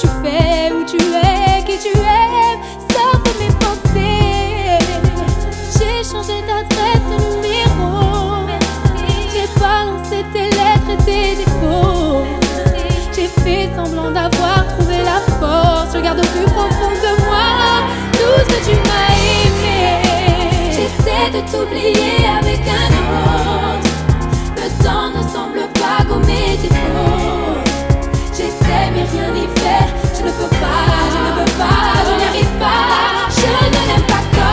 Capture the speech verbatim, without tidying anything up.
tu fais, où tu es, qui tu aimes, sors de mes pensées. J'ai changé d'adresse, de numéro. J'ai balancé tes lettres et tes défauts. J'ai fait semblant d'avoir trouvé la force. Je garde au plus profond de moi tout ce que tu m'as aimé. J'essaie de t'oublier,